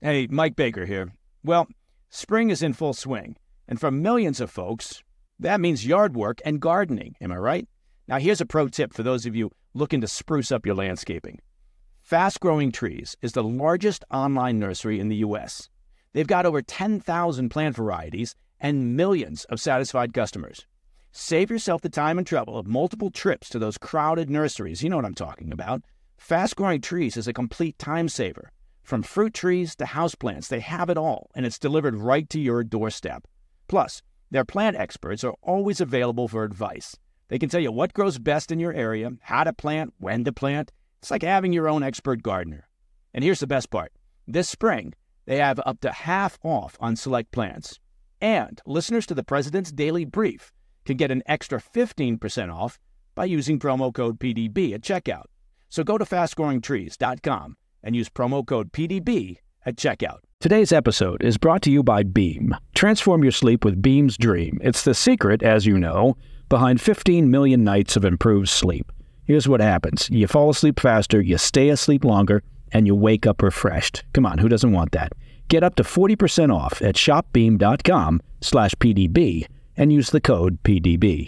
Hey, Mike Baker here. Well, spring is in full swing, and for millions of folks, that means yard work and gardening, am I right? Now here's a pro tip for those of you looking to spruce up your landscaping. Fast Growing Trees is the largest online nursery in the U.S. They've got over 10,000 plant varieties and millions of satisfied customers. Save yourself the time and trouble of multiple trips to those crowded nurseries. You know what I'm talking about. Fast Growing Trees is a complete time saver. From fruit trees to houseplants, they have it all, and it's delivered right to your doorstep. Plus, their plant experts are always available for advice. They can tell you what grows best in your area, how to plant, when to plant. It's like having your own expert gardener. And here's the best part. This spring, they have up to half off on select plants. And listeners to the President's Daily Brief can get an extra 15% off by using promo code PDB at checkout. So go to fastgrowingtrees.com and use promo code PDB at checkout. Today's episode is brought to you by Beam. Transform your sleep with Beam's Dream. It's the secret, as you know, behind 15 million nights of improved sleep. Here's what happens. You fall asleep faster, you stay asleep longer, and you wake up refreshed. Come on, who doesn't want that? Get up to 40% off at shopbeam.com/PDB and use the code PDB.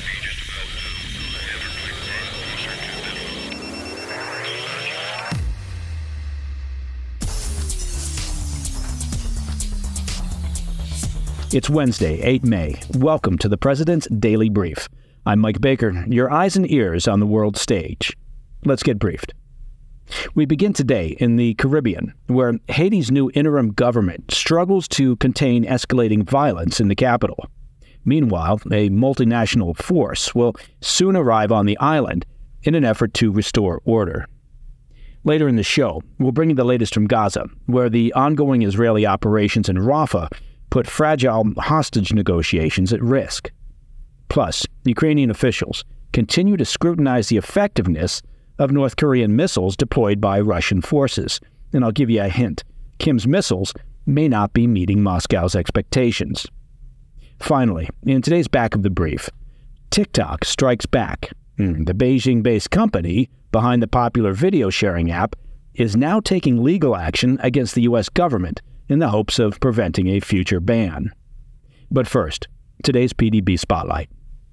It's Wednesday, 8 May. Welcome to the President's Daily Brief. I'm Mike Baker, your eyes and ears on the world stage. Let's get briefed. We begin today in the Caribbean, where Haiti's new interim government struggles to contain escalating violence in the capital. Meanwhile, a multinational force will soon arrive on the island in an effort to restore order. Later in the show, we'll bring you the latest from Gaza, where the ongoing Israeli operations in Rafah put fragile hostage negotiations at risk. Plus, Ukrainian officials continue to scrutinize the effectiveness of North Korean missiles deployed by Russian forces. And I'll give you a hint. Kim's missiles may not be meeting Moscow's expectations. Finally, in today's Back of the Brief, TikTok strikes back. The Beijing-based company behind the popular video sharing app is now taking legal action against the U.S. government in the hopes of preventing a future ban. But first, today's PDB Spotlight.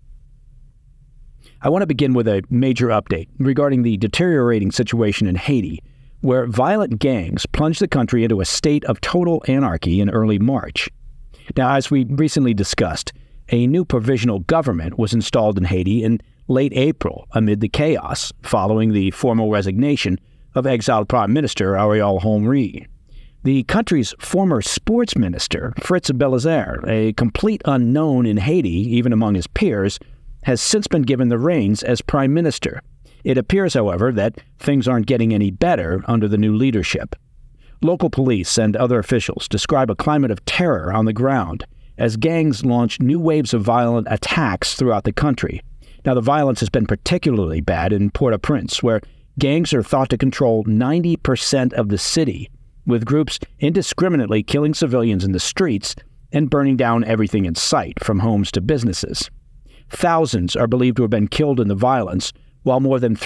I want to begin with a major update regarding the deteriorating situation in Haiti, where violent gangs plunged the country into a state of total anarchy in early March. Now, as we recently discussed, a new provisional government was installed in Haiti in late April amid the chaos following the formal resignation of exiled Prime Minister Ariel Henry. The country's former sports minister, Fritz Belazer, a complete unknown in Haiti, even among his peers, has since been given the reins as prime minister. It appears, however, that things aren't getting any better under the new leadership. Local police and other officials describe a climate of terror on the ground as gangs launch new waves of violent attacks throughout the country. Now, the violence has been particularly bad in Port-au-Prince, where gangs are thought to control 90% of the city, with groups indiscriminately killing civilians in the streets and burning down everything in sight, from homes to businesses. Thousands are believed to have been killed in the violence, while more than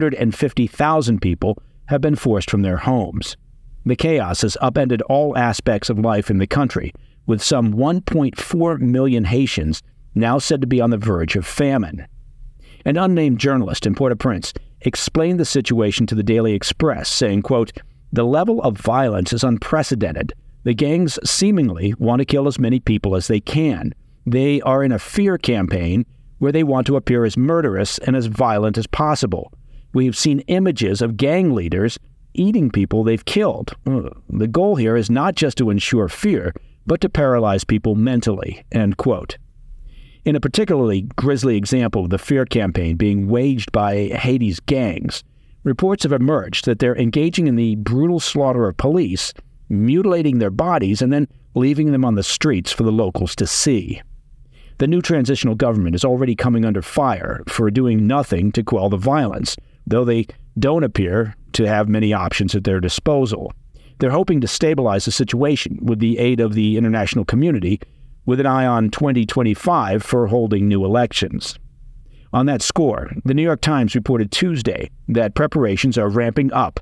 350,000 people have been forced from their homes. The chaos has upended all aspects of life in the country, with some 1.4 million Haitians now said to be on the verge of famine. An unnamed journalist in Port-au-Prince explained the situation to the Daily Express, saying, quote, "The level of violence is unprecedented. The gangs seemingly want to kill as many people as they can. They are in a fear campaign where they want to appear as murderous and as violent as possible. We've seen images of gang leaders eating people they've killed. The goal here is not just to ensure fear, but to paralyze people mentally," end quote. In a particularly grisly example of the fear campaign being waged by Haiti's gangs, reports have emerged that they're engaging in the brutal slaughter of police, mutilating their bodies, and then leaving them on the streets for the locals to see. The new transitional government is already coming under fire for doing nothing to quell the violence, though they don't appear to have many options at their disposal. They're hoping to stabilize the situation with the aid of the international community, with an eye on 2025 for holding new elections. On that score, the New York Times reported Tuesday that preparations are ramping up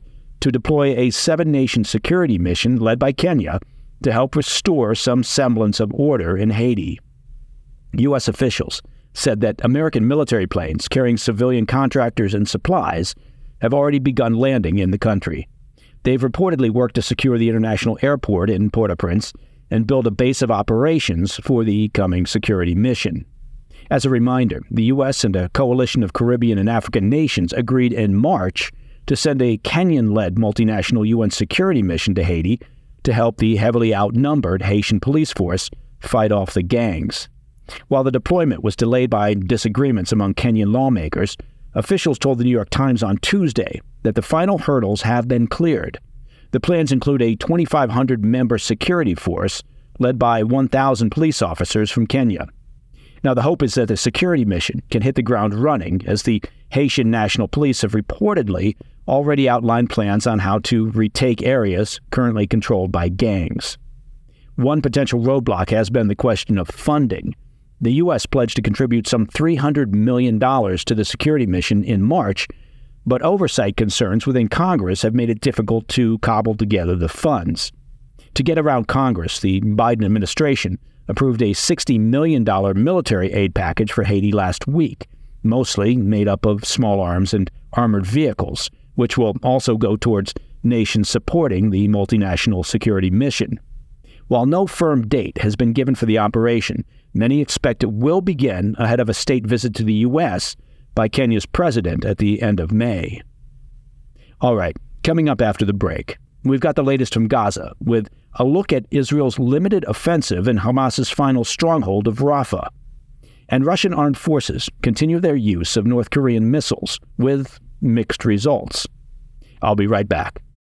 to deploy a 7-nation security mission led by Kenya to help restore some semblance of order in Haiti. U.S. officials said that American military planes carrying civilian contractors and supplies have already begun landing in the country. They've reportedly worked to secure the international airport in Port-au-Prince and build a base of operations for the coming security mission. As a reminder, the U.S. and a coalition of Caribbean and African nations agreed in March to send a Kenyan-led multinational UN security mission to Haiti to help the heavily outnumbered Haitian police force fight off the gangs. While the deployment was delayed by disagreements among Kenyan lawmakers, officials told the New York Times on Tuesday that the final hurdles have been cleared. The plans include a 2,500-member security force led by 1,000 police officers from Kenya. Now, the hope is that the security mission can hit the ground running, as the Haitian National Police have reportedly already outlined plans on how to retake areas currently controlled by gangs. One potential roadblock has been the question of funding. The U.S. pledged to contribute some $300 million to the security mission in March, but oversight concerns within Congress have made it difficult to cobble together the funds. To get around Congress, the Biden administration approved a $60 million military aid package for Haiti last week, mostly made up of small arms and armored vehicles, which will also go towards nations supporting the multinational security mission. While no firm date has been given for the operation, many expect it will begin ahead of a state visit to the U.S. by Kenya's president at the end of May. All right, coming up after the break, we've got the latest from Gaza with a look at Israel's limited offensive in Hamas's final stronghold of Rafah. And Russian armed forces continue their use of North Korean missiles with mixed results. I'll be right back.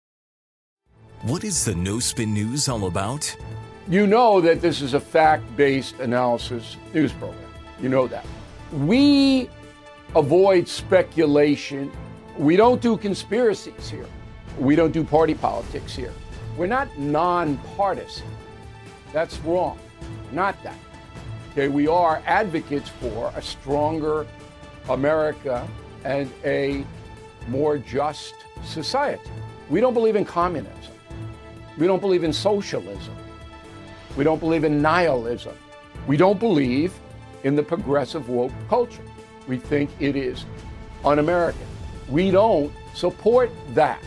What is the No Spin News all about? You know that this is a fact-based analysis news program. You know that. We avoid speculation. We don't do conspiracies here. We don't do party politics here. We're not nonpartisan. That's wrong. Not that. Okay, we are advocates for a stronger America and a more just society. We don't believe in communism. We don't believe in socialism. We don't believe in nihilism. We don't believe in the progressive woke culture. We think it is un-American. We don't support that.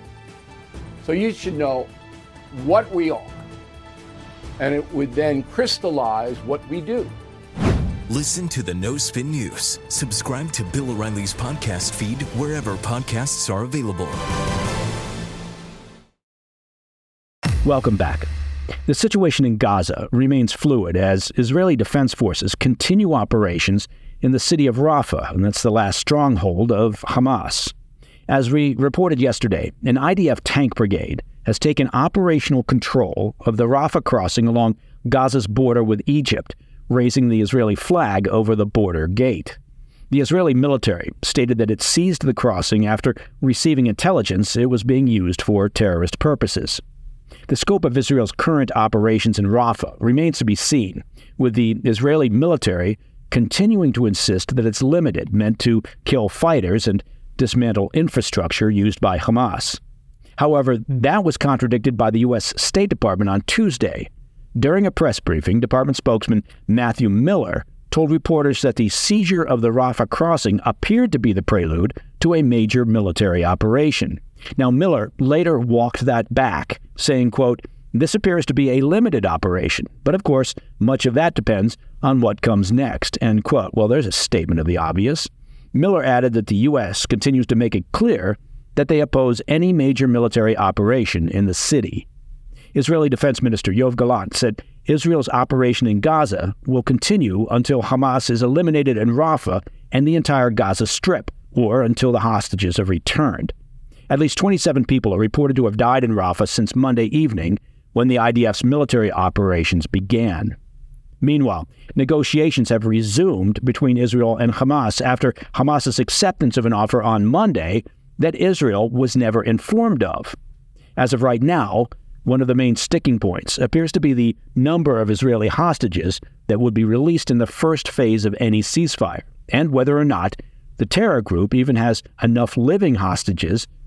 So you should know what we are, and it would then crystallize what we do. Listen to the No Spin News. Subscribe to Bill O'Reilly's podcast feed wherever podcasts are available. Welcome back. The situation in Gaza remains fluid as Israeli Defense Forces continue operations in the city of Rafah, and that's the last stronghold of Hamas. As we reported yesterday, an IDF tank brigade has taken operational control of the Rafah crossing along Gaza's border with Egypt, raising the Israeli flag over the border gate. The Israeli military stated that it seized the crossing after receiving intelligence it was being used for terrorist purposes. The scope of Israel's current operations in Rafah remains to be seen, with the Israeli military continuing to insist that it's limited, meant to kill fighters and dismantle infrastructure used by Hamas. However, that was contradicted by the U.S. State Department on Tuesday. During a press briefing, Department spokesman Matthew Miller told reporters that the seizure of the Rafah crossing appeared to be the prelude to a major military operation. Now, Miller later walked that back, saying, quote, "This appears to be a limited operation, but of course, much of that depends on what comes next," end quote. Well, there's a statement of the obvious. Miller added that the U.S. continues to make it clear that they oppose any major military operation in the city. Israeli Defense Minister Yoav Gallant said Israel's operation in Gaza will continue until Hamas is eliminated in Rafah and the entire Gaza Strip, or until the hostages are returned. At least 27 people are reported to have died in Rafah since Monday evening, when the IDF's military operations began. Meanwhile, negotiations have resumed between Israel and Hamas after Hamas's acceptance of an offer on Monday that Israel was never informed of. As of right now, one of the main sticking points appears to be the number of Israeli hostages that would be released in the first phase of any ceasefire, and whether or not the terror group even has enough living hostages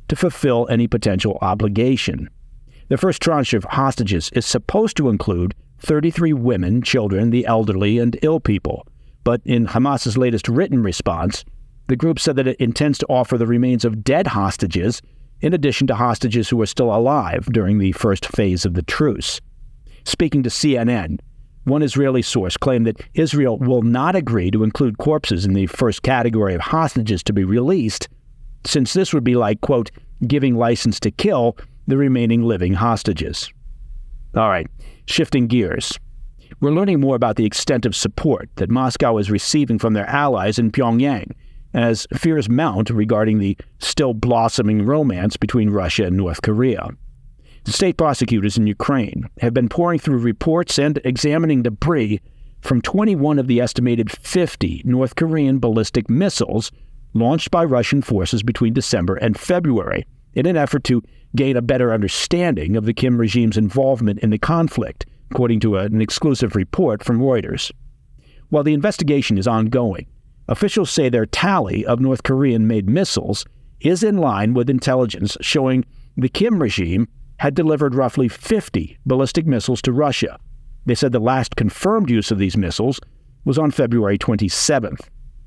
to fulfill any potential obligation. The first tranche of hostages is supposed to include 33 women, children, the elderly, and ill people. But in Hamas's latest written response, the group said that it intends to offer the remains of dead hostages in addition to hostages who are still alive during the first phase of the truce. Speaking to CNN, one Israeli source claimed that Israel will not agree to include corpses in the first category of hostages to be released, since this would be like, quote, giving license to kill the remaining living hostages. All right, shifting gears. We're learning more about the extent of support that Moscow is receiving from their allies in Pyongyang, as fears mount regarding the still blossoming romance between Russia and North Korea. State prosecutors in Ukraine have been pouring through reports and examining debris from 21 of the estimated 50 North Korean ballistic missiles launched by Russian forces between December and February in an effort to gain a better understanding of the Kim regime's involvement in the conflict, according to an exclusive report from Reuters. While the investigation is ongoing, officials say their tally of North Korean-made missiles is in line with intelligence showing the Kim regime had delivered roughly 50 ballistic missiles to Russia. They said the last confirmed use of these missiles was on February 27th.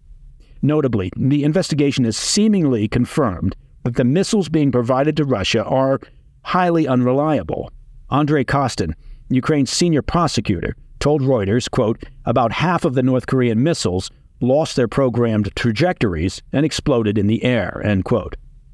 Notably, the investigation has seemingly confirmed that the missiles being provided to Russia are highly unreliable. Andrei Kostin, Ukraine's senior prosecutor, told Reuters, quote, about half of the North Korean missiles lost their programmed trajectories and exploded in the air, end quote.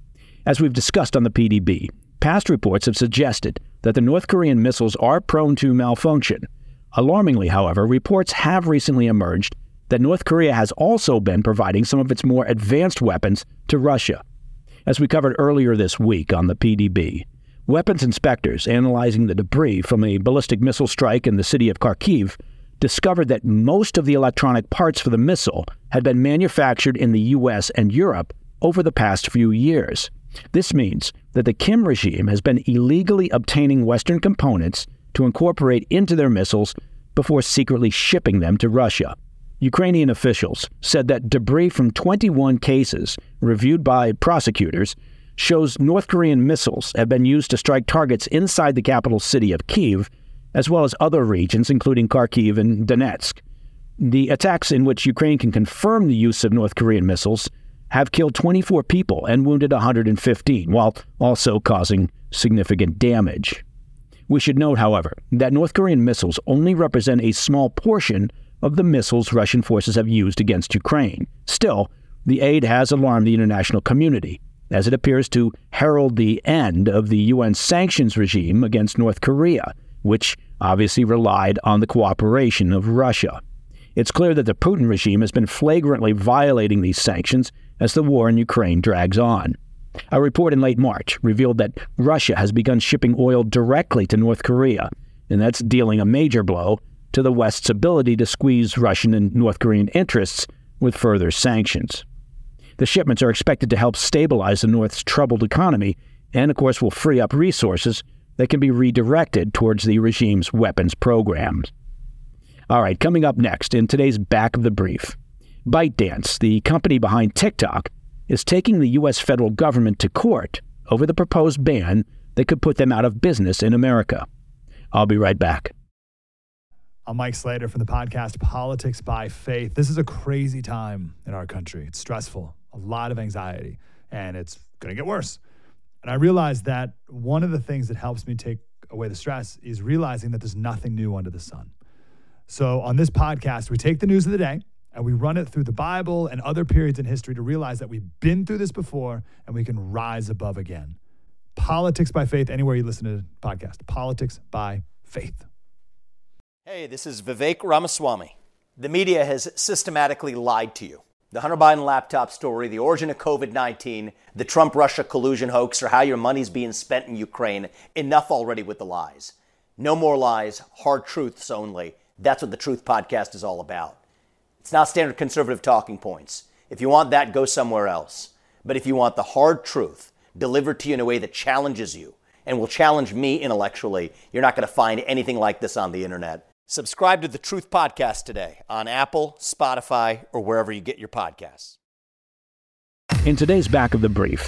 As we've discussed on the PDB, past reports have suggested that the North Korean missiles are prone to malfunction. Alarmingly, however, reports have recently emerged that North Korea has also been providing some of its more advanced weapons to Russia. As we covered earlier this week on the PDB, weapons inspectors analyzing the debris from a ballistic missile strike in the city of Kharkiv discovered that most of the electronic parts for the missile had been manufactured in the U.S. and Europe over the past few years. This means that the Kim regime has been illegally obtaining Western components to incorporate into their missiles before secretly shipping them to Russia. Ukrainian officials said that debris from 21 cases reviewed by prosecutors shows North Korean missiles have been used to strike targets inside the capital city of Kyiv, as well as other regions, including Kharkiv and Donetsk. The attacks in which Ukraine can confirm the use of North Korean missiles have killed 24 people and wounded 115, while also causing significant damage. We should note, however, that North Korean missiles only represent a small portion of the missiles Russian forces have used against Ukraine. Still, the aid has alarmed the international community, as it appears to herald the end of the UN sanctions regime against North Korea, which obviously relied on the cooperation of Russia. It's clear that the Putin regime has been flagrantly violating these sanctions as the war in Ukraine drags on. A report in late March revealed that Russia has begun shipping oil directly to North Korea, and that's dealing a major blow to the West's ability to squeeze Russian and North Korean interests with further sanctions. The shipments are expected to help stabilize the North's troubled economy and, of course, will free up resources that can be redirected towards the regime's weapons programs. All right, coming up next in today's Back of the Brief, ByteDance, the company behind TikTok, is taking the U.S. federal government to court over the proposed ban that could put them out of business in America. I'll be right back. I'm Mike Slater from the podcast Politics by Faith. This is a crazy time in our country. It's stressful, a lot of anxiety, and it's going to get worse. And I realized that one of the things that helps me take away the stress is realizing that there's nothing new under the sun. So on this podcast, we take the news of the day and we run it through the Bible and other periods in history to realize that we've been through this before and we can rise above again. Politics by Faith, anywhere you listen to the podcast. Politics by Faith. Hey, this is Vivek Ramaswamy. The media has systematically lied to you. The Hunter Biden laptop story, the origin of COVID-19, the Trump-Russia collusion hoax, or how your money's being spent in Ukraine. Enough already with the lies. No more lies, hard truths only. That's what the Truth Podcast is all about. It's not standard conservative talking points. If you want that, go somewhere else. But if you want the hard truth delivered to you in a way that challenges you and will challenge me intellectually, you're not going to find anything like this on the internet. Subscribe to the Truth Podcast today on Apple, Spotify, or wherever you get your podcasts. In today's Back of the Brief,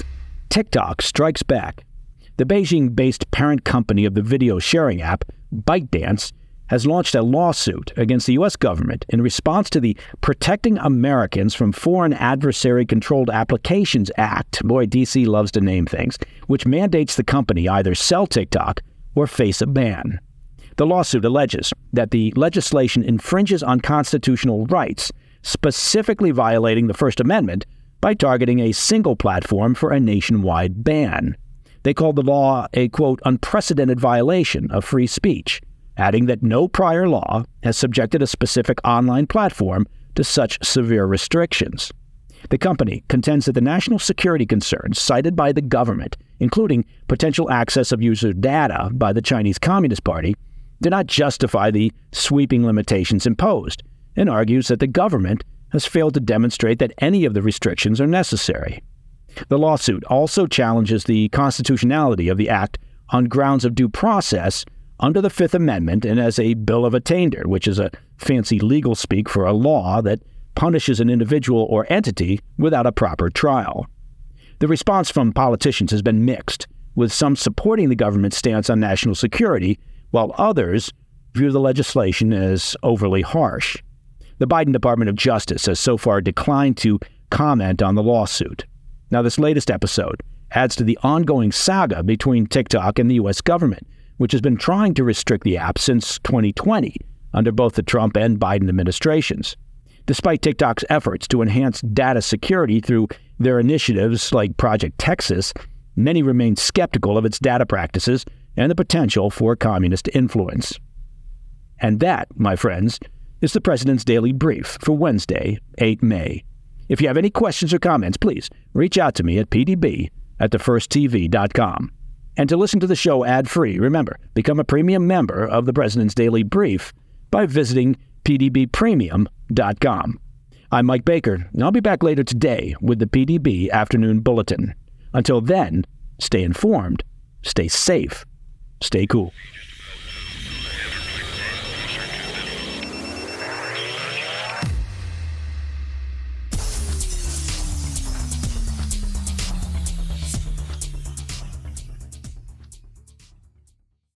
TikTok strikes back. The Beijing-based parent company of the video sharing app, ByteDance, has launched a lawsuit against the U.S. government in response to the Protecting Americans from Foreign Adversary-Controlled Applications Act, boy, D.C. loves to name things, which mandates the company either sell TikTok or face a ban. The lawsuit alleges that the legislation infringes on constitutional rights, specifically violating the First Amendment by targeting a single platform for a nationwide ban. They called the law a, quote, unprecedented violation of free speech, adding that no prior law has subjected a specific online platform to such severe restrictions. The company contends that the national security concerns cited by the government, including potential access of user data by the Chinese Communist Party, do not justify the sweeping limitations imposed, and argues that the government has failed to demonstrate that any of the restrictions are necessary. The lawsuit also challenges the constitutionality of the act on grounds of due process under the Fifth Amendment and as a bill of attainder, which is a fancy legal speak for a law that punishes an individual or entity without a proper trial. The response from politicians has been mixed, with some supporting the government's stance on national security, while others view the legislation as overly harsh. The Biden Department of Justice has so far declined to comment on the lawsuit. Now, this latest episode adds to the ongoing saga between TikTok and the U.S. government, which has been trying to restrict the app since 2020 under both the Trump and Biden administrations. Despite TikTok's efforts to enhance data security through their initiatives like Project Texas, many remain skeptical of its data practices and the potential for communist influence. And that, my friends, is the President's Daily Brief for Wednesday, 8 May. If you have any questions or comments, please reach out to me at pdb@thefirsttv.com. And to listen to the show ad-free, remember, become a premium member of the President's Daily Brief by visiting pdbpremium.com. I'm Mike Baker, and I'll be back later today with the PDB Afternoon Bulletin. Until then, stay informed, stay safe, stay cool.